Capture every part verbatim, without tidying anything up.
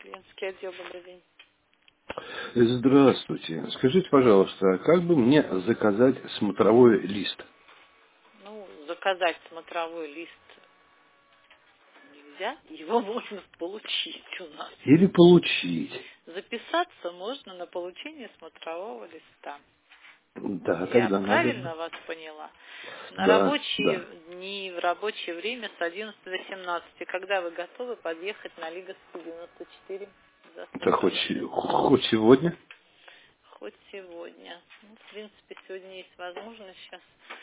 Клиентский отдел, добрый день. Здравствуйте. Скажите, пожалуйста, как бы мне заказать смотровой лист? Ну, заказать смотровой лист нельзя, его можно получить у нас. Или получить? Записаться можно на получение смотрового листа. Да, Я тогда надо. правильно вас поняла? На Да, рабочие да. дни, в рабочее время с одиннадцати до семнадцати. Когда вы готовы подъехать на Лиговскую девяносто четыре за Да хоть, смотровым се- листом? хоть сегодня? Хоть сегодня. Ну, в принципе, сегодня есть возможность сейчас.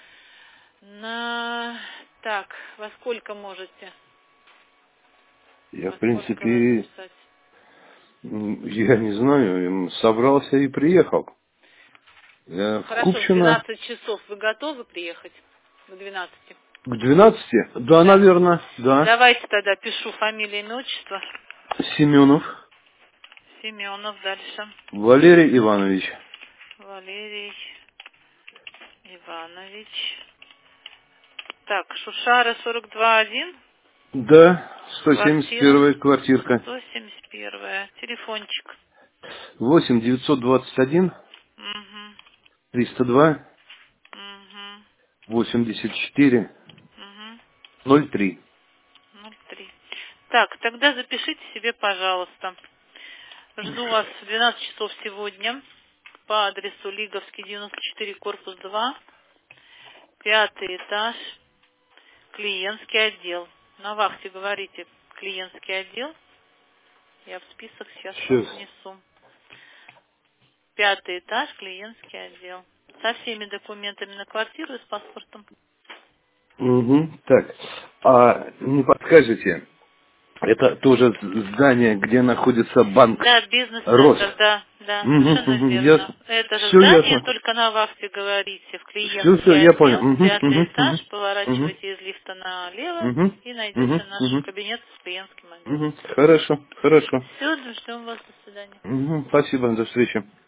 На... Так, во сколько можете? Я, Во в сколько вас принципе, записать? м, я не знаю, м, собрался и приехал. Я в Хорошо, в Купчино двенадцать часов вы готовы приехать? В двенадцати. к двенадцати? Да, Да. наверное, да. Давайте тогда пишу фамилию, имя, отчество. Семенов Семенов дальше. Валерий Иванович. Валерий Иванович. Так, Шушара сорок два один. Да, сто семьдесят Квартира первая квартирка. сто семьдесят первая. Телефончик. восемь девятьсот двадцать один Угу. триста два Угу. восемьдесят четыре Угу. ноль три. ноль три. Так, тогда запишите себе, пожалуйста. Жду вас в двенадцать часов сегодня по адресу Лиговский девяносто четыре, корпус два, пятый этаж, клиентский отдел. На вахте говорите клиентский отдел. Я в список сейчас вас Сейчас. внесу. Пятый этаж, клиентский отдел. Со всеми документами на квартиру и с паспортом. Угу. Так, а не подскажете, это тоже здание, где находится банк Да, Рос? бизнес-центр, да, да, Угу, совершенно угу, верно. ясно. Это же Все здание, ясно. только на вахте говорите, в Все, все, клиентский я понял. отдел, Угу, пятый угу, этаж, угу, поворачивайте из лифта налево угу, и угу, найдете наш угу, кабинет с клиентским отделом. угу. Хорошо, хорошо. Все, ждем вас, до свидания. Угу. Спасибо, до встречи.